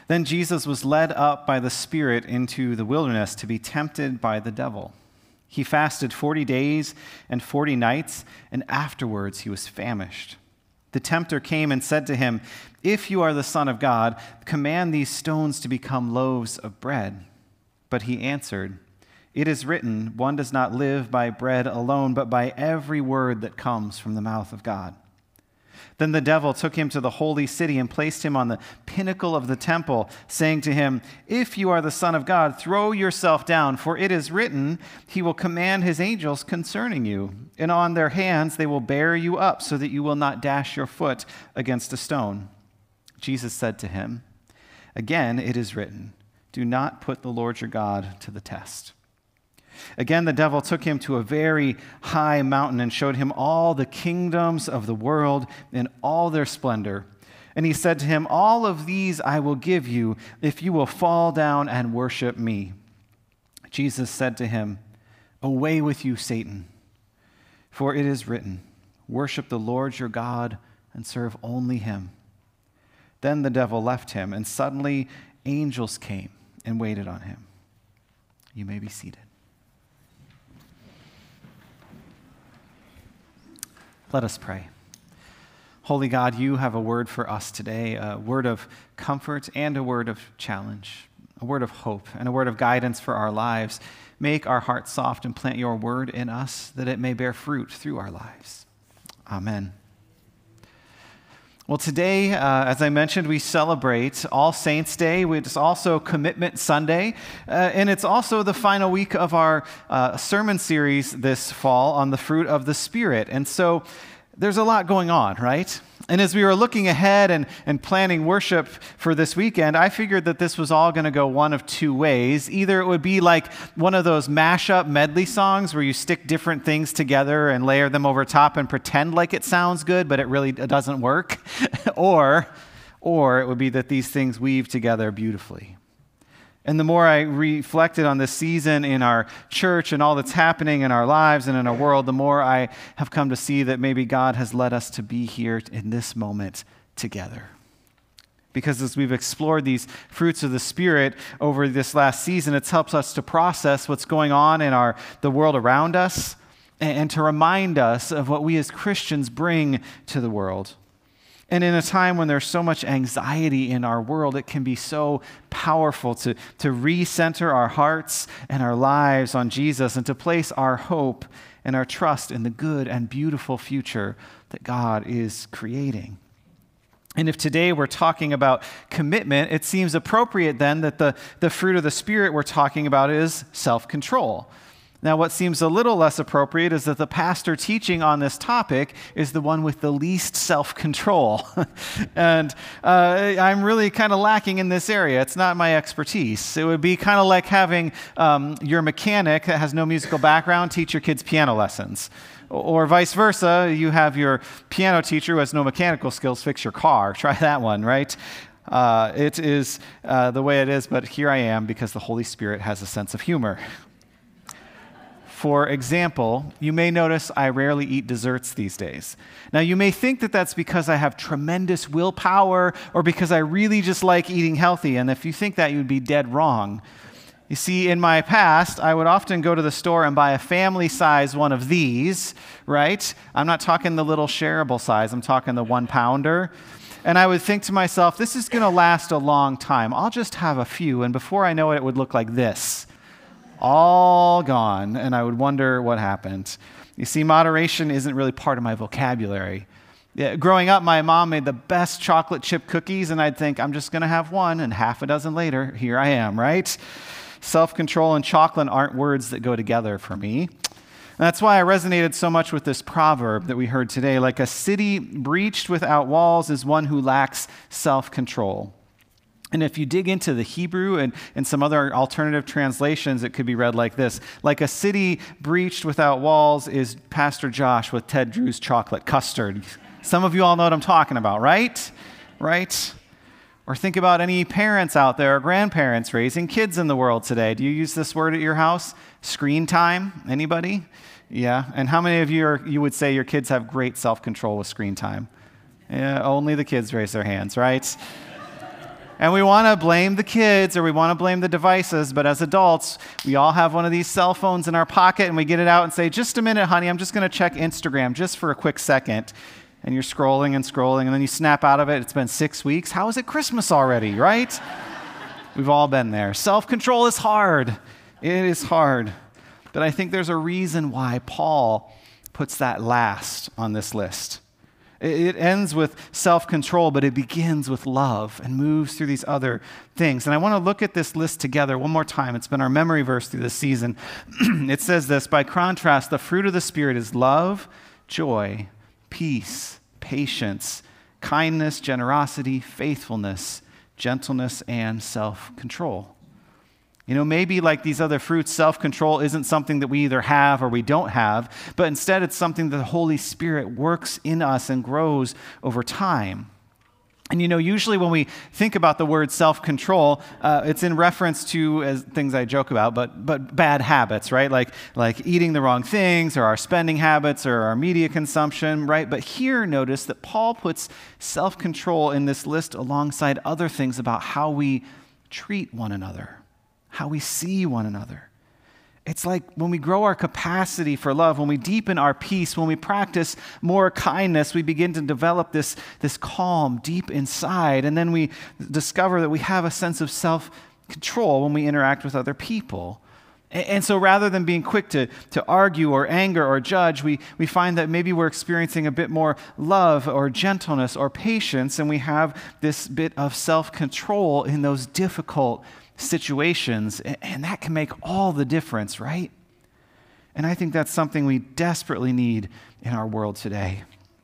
Then Jesus was led up by the Spirit into the wilderness to be tempted by the devil. He fasted 40 days and 40 nights, and afterwards he was famished. The tempter came and said to him, "If you are the Son of God, command these stones to become loaves of bread." But he answered, "It is written, one does not live by bread alone, but by every word that comes from the mouth of God." Then the devil took him to the holy city and placed him on the pinnacle of the temple, saying to him, "If you are the Son of God, throw yourself down, for it is written, he will command his angels concerning you, and on their hands they will bear you up, so that you will not dash your foot against a stone." Jesus said to him, "Again it is written, do not put the Lord your God to the test." Again, the devil took him to a very high mountain and showed him all the kingdoms of the world in all their splendor. And he said to him, "All of these I will give you if you will fall down and worship me." Jesus said to him, "Away with you, Satan, for it is written, worship the Lord your God and serve only him." Then the devil left him, and suddenly angels came and waited on him. You may be seated. Let us pray. Holy God, you have a word for us today, a word of comfort and a word of challenge, a word of hope and a word of guidance for our lives. Make our hearts soft and plant your word in us that it may bear fruit through our lives. Amen. Well, today, as I mentioned, we celebrate All Saints' Day. It's also Commitment Sunday, and it's also the final week of our sermon series this fall on the fruit of the Spirit. And so there's a lot going on, right? And as we were looking ahead and planning worship for this weekend, I figured that this was all going to go one of two ways. Either it would be like one of those mashup medley songs where you stick different things together and layer them over top and pretend like it sounds good, but it really doesn't work. or it would be that these things weave together beautifully. And the more I reflected on this season in our church and all that's happening in our lives and in our world, the more I have come to see that maybe God has led us to be here in this moment together. Because as we've explored these fruits of the Spirit over this last season, it's helped us to process what's going on in the world around us and to remind us of what we as Christians bring to the world. And in a time when there's so much anxiety in our world, it can be so powerful to recenter our hearts and our lives on Jesus and to place our hope and our trust in the good and beautiful future that God is creating. And if today we're talking about commitment, it seems appropriate then that the fruit of the Spirit we're talking about is self-control. Now, what seems a little less appropriate is that the pastor teaching on this topic is the one with the least self-control. And I'm really kind of lacking in this area. It's not my expertise. It would be kind of like having your mechanic that has no musical background teach your kids piano lessons. Or vice versa, you have your piano teacher who has no mechanical skills fix your car. Try that one, right? It is the way it is, but here I am because the Holy Spirit has a sense of humor. For example, you may notice I rarely eat desserts these days. Now, you may think that that's because I have tremendous willpower or because I really just like eating healthy, and if you think that, you'd be dead wrong. You see, in my past, I would often go to the store and buy a family size one of these, right? I'm not talking the little shareable size, I'm talking the 1 pounder. And I would think to myself, this is going to last a long time. I'll just have a few, and before I know it, it would look like this. All gone, and I would wonder what happened. You see, moderation isn't really part of my vocabulary. Yeah, growing up, my mom made the best chocolate chip cookies, and I'd think, I'm just going to have one, and half a dozen later, here I am, right? Self-control and chocolate aren't words that go together for me. And that's why I resonated so much with this proverb that we heard today. Like a city breached without walls is one who lacks self-control. And if you dig into the Hebrew and some other alternative translations, it could be read like this. Like a city breached without walls is Pastor Josh with Ted Drew's chocolate custard. Some of you all know what I'm talking about, right? Right? Or think about any parents out there or grandparents raising kids in the world today. Do you use this word at your house? Screen time? Anybody? Yeah. And how many of you would say your kids have great self-control with screen time? Yeah, only the kids raise their hands, right? And we want to blame the kids or we want to blame the devices, but as adults, we all have one of these cell phones in our pocket and we get it out and say, just a minute, honey, I'm just going to check Instagram just for a quick second. And you're scrolling and scrolling, and then you snap out of it. It's been 6 weeks. How is it Christmas already, right? We've all been there. Self-control is hard. It is hard. But I think there's a reason why Paul puts that last on this list. It ends with self-control, but it begins with love and moves through these other things. And I want to look at this list together one more time. It's been our memory verse through this season. It says this, by contrast, the fruit of the Spirit is love, joy, peace, patience, kindness, generosity, faithfulness, gentleness, and self-control. You know, maybe like these other fruits, self-control isn't something that we either have or we don't have, but instead it's something that the Holy Spirit works in us and grows over time. And you know, usually when we think about the word self-control, it's in reference to, as things I joke about, but bad habits, right? Like eating the wrong things or our spending habits or our media consumption, right? But here, notice that Paul puts self-control in this list alongside other things about how we treat one another, how we see one another. It's like when we grow our capacity for love, when we deepen our peace, when we practice more kindness, we begin to develop this calm deep inside. And then we discover that we have a sense of self-control when we interact with other people. And so rather than being quick to argue or anger or judge, we find that maybe we're experiencing a bit more love or gentleness or patience, and we have this bit of self-control in those difficult situations, and that can make all the difference, right? And I think that's something we desperately need in our world today.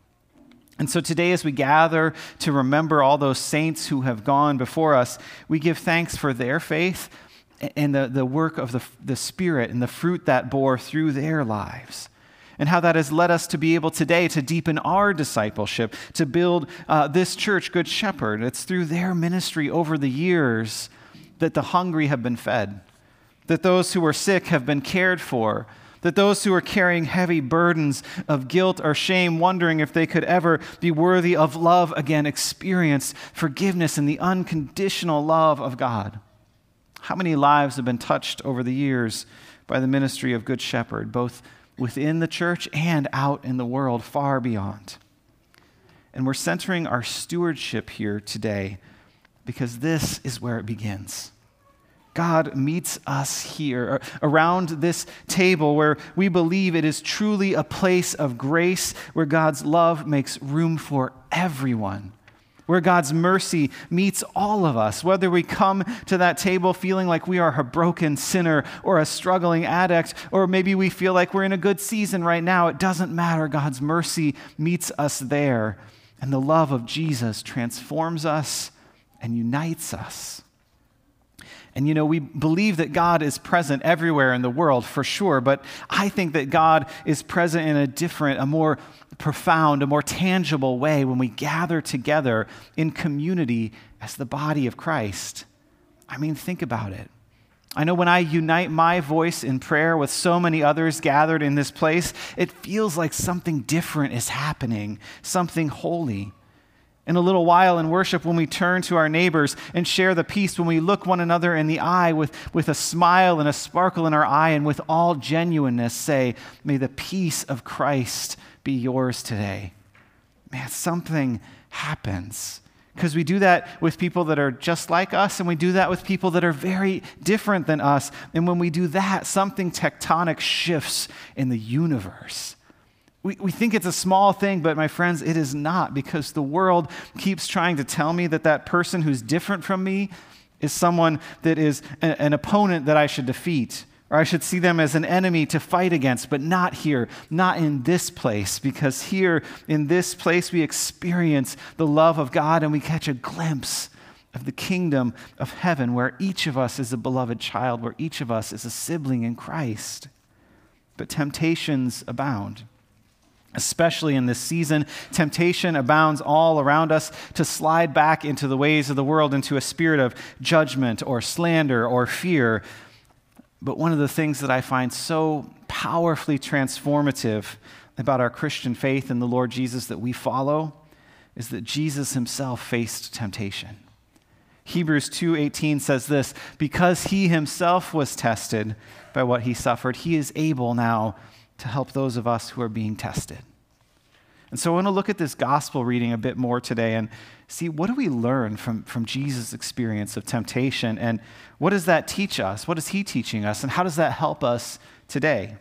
And so today, as we gather to remember all those saints who have gone before us, we give thanks for their faith and the work of the Spirit and the fruit that bore through their lives, and how that has led us to be able today to deepen our discipleship, to build this church, Good Shepherd. It's through their ministry over the years that the hungry have been fed, that those who are sick have been cared for, that those who are carrying heavy burdens of guilt or shame, wondering if they could ever be worthy of love again, experience forgiveness and the unconditional love of God. How many lives have been touched over the years by the ministry of Good Shepherd, both within the church and out in the world, far beyond? And we're centering our stewardship here today because this is where it begins. God meets us here around this table where we believe it is truly a place of grace, where God's love makes room for everyone, where God's mercy meets all of us, whether we come to that table feeling like we are a broken sinner or a struggling addict, or maybe we feel like we're in a good season right now. It doesn't matter. God's mercy meets us there, and the love of Jesus transforms us and unites us. And you know, we believe that God is present everywhere in the world, for sure, but I think that God is present in a different, a more profound, a more tangible way when we gather together in community as the body of Christ. I mean, think about it. I know when I unite my voice in prayer with so many others gathered in this place, it feels like something different is happening, something holy. In a little while in worship, when we turn to our neighbors and share the peace, when we look one another in the eye with a smile and a sparkle in our eye, and with all genuineness say, may the peace of Christ be yours today. Man, something happens. Because we do that with people that are just like us, and we do that with people that are very different than us. And when we do that, something tectonic shifts in the universe. We think it's a small thing, but my friends, it is not, because the world keeps trying to tell me that person who's different from me is someone that is an opponent that I should defeat, or I should see them as an enemy to fight against, but not here, not in this place, because here in this place we experience the love of God and we catch a glimpse of the kingdom of heaven, where each of us is a beloved child, where each of us is a sibling in Christ. But temptations abound. Especially in this season, temptation abounds all around us to slide back into the ways of the world, into a spirit of judgment or slander or fear. But one of the things that I find so powerfully transformative about our Christian faith in the Lord Jesus that we follow is that Jesus himself faced temptation. Hebrews 2:18 says this, because he himself was tested by what he suffered, he is able now to help those of us who are being tested. And so I want to look at this gospel reading a bit more today and see, what do we learn from Jesus' experience of temptation, and what does that teach us? What is he teaching us, and how does that help us today?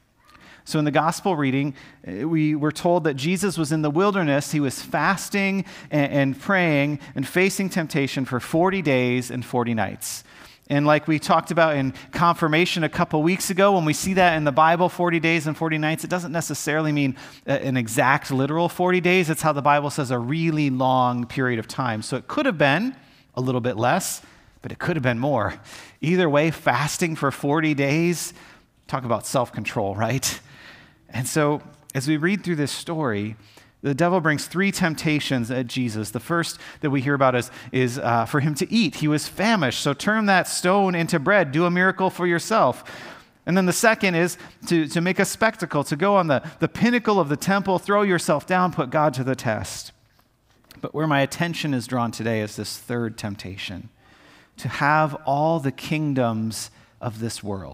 So in the gospel reading, we were told that Jesus was in the wilderness. He was fasting and praying and facing temptation for 40 days and 40 nights. And like we talked about in confirmation a couple weeks ago, when we see that in the Bible, 40 days and 40 nights, it doesn't necessarily mean an exact literal 40 days. It's how the Bible says a really long period of time. So it could have been a little bit less, but it could have been more. Either way, fasting for 40 days, talk about self-control, right? And so as we read through this story, the devil brings 3 temptations at Jesus. The first that we hear about is for him to eat. He was famished, so turn that stone into bread. Do a miracle for yourself. And then the second is to make a spectacle, to go on the pinnacle of the temple, throw yourself down, put God to the test. But where my attention is drawn today is this third temptation, to have all the kingdoms of this world.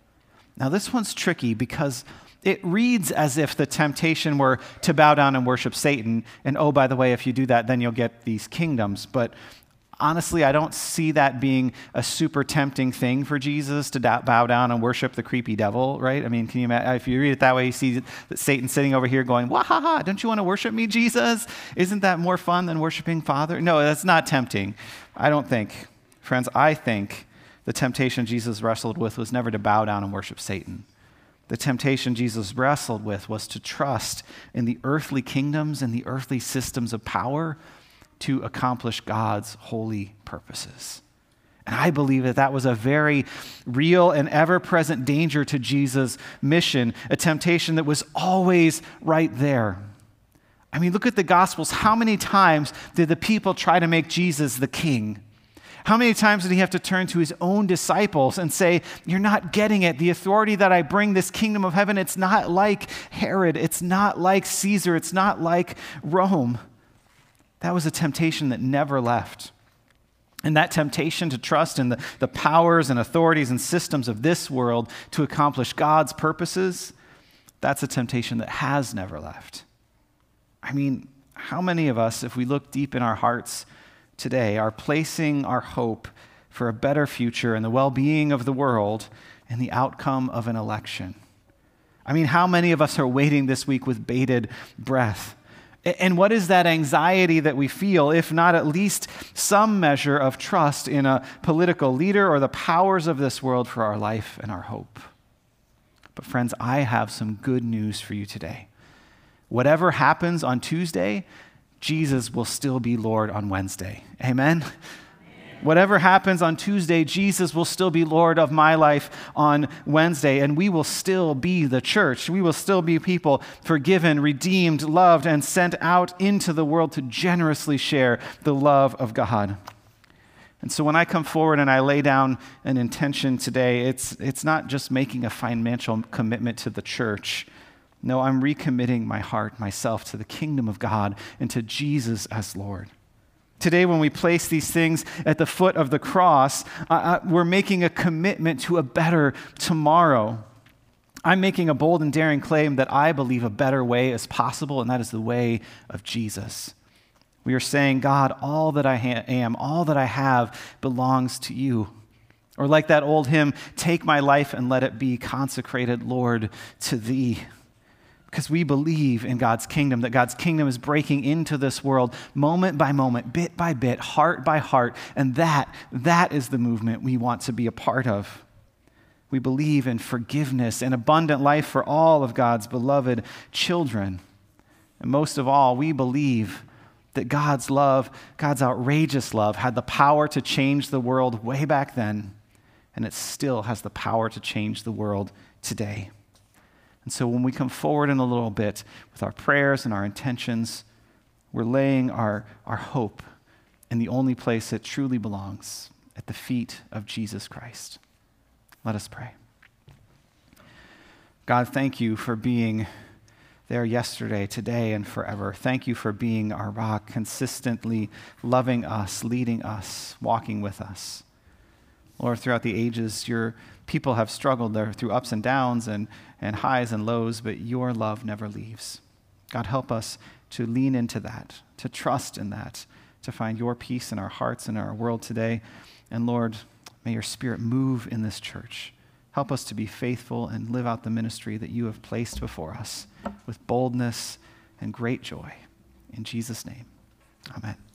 Now this one's tricky because it reads as if the temptation were to bow down and worship Satan. And oh, by the way, if you do that, then you'll get these kingdoms. But honestly, I don't see that being a super tempting thing for Jesus to bow down and worship the creepy devil, right? I mean, can you imagine? If you read it that way, you see Satan sitting over here going, "Wah-ha-ha, don't you want to worship me, Jesus? Isn't that more fun than worshiping Father?" No, that's not tempting. I don't think. Friends, I think the temptation Jesus wrestled with was never to bow down and worship Satan. The temptation Jesus wrestled with was to trust in the earthly kingdoms and the earthly systems of power to accomplish God's holy purposes. And I believe that was a very real and ever-present danger to Jesus' mission, a temptation that was always right there. I mean, look at the Gospels. How many times did the people try to make Jesus the king? How many times did he have to turn to his own disciples and say, "You're not getting it. The authority that I bring, this kingdom of heaven, it's not like Herod. It's not like Caesar. It's not like Rome." That was a temptation that never left. And that temptation to trust in the powers and authorities and systems of this world to accomplish God's purposes, that's a temptation that has never left. I mean, how many of us, if we look deep in our hearts today, are placing our hope for a better future and the well-being of the world in the outcome of an election? I mean, how many of us are waiting this week with bated breath? And what is that anxiety that we feel, if not at least some measure of trust in a political leader or the powers of this world for our life and our hope? But friends, I have some good news for you today. Whatever happens on Tuesday, Jesus will still be Lord on Wednesday. Amen? Whatever happens on Tuesday, Jesus will still be Lord of my life on Wednesday, and we will still be the church. We will still be people forgiven, redeemed, loved, and sent out into the world to generously share the love of God. And so when I come forward and I lay down an intention today, it's not just making a financial commitment to the church. No, I'm recommitting my heart, myself, to the kingdom of God and to Jesus as Lord. Today, when we place these things at the foot of the cross, we're making a commitment to a better tomorrow. I'm making a bold and daring claim that I believe a better way is possible, and that is the way of Jesus. We are saying, God, all that I am, all that I have belongs to you. Or like that old hymn, take my life and let it be consecrated, Lord, to thee. Because we believe in God's kingdom, that God's kingdom is breaking into this world moment by moment, bit by bit, heart by heart, and that is the movement we want to be a part of. We believe in forgiveness and abundant life for all of God's beloved children. And most of all, we believe that God's love, God's outrageous love, had the power to change the world way back then, and it still has the power to change the world today. And so when we come forward in a little bit with our prayers and our intentions, we're laying our hope in the only place it truly belongs, at the feet of Jesus Christ. Let us pray. God, thank you for being there yesterday, today, and forever. Thank you for being our rock, consistently loving us, leading us, walking with us. Lord, throughout the ages, your people have struggled there through ups and downs and highs and lows, but your love never leaves. God, help us to lean into that, to trust in that, to find your peace in our hearts and in our world today. And Lord, may your Spirit move in this church. Help us to be faithful and live out the ministry that you have placed before us with boldness and great joy. In Jesus' name, amen.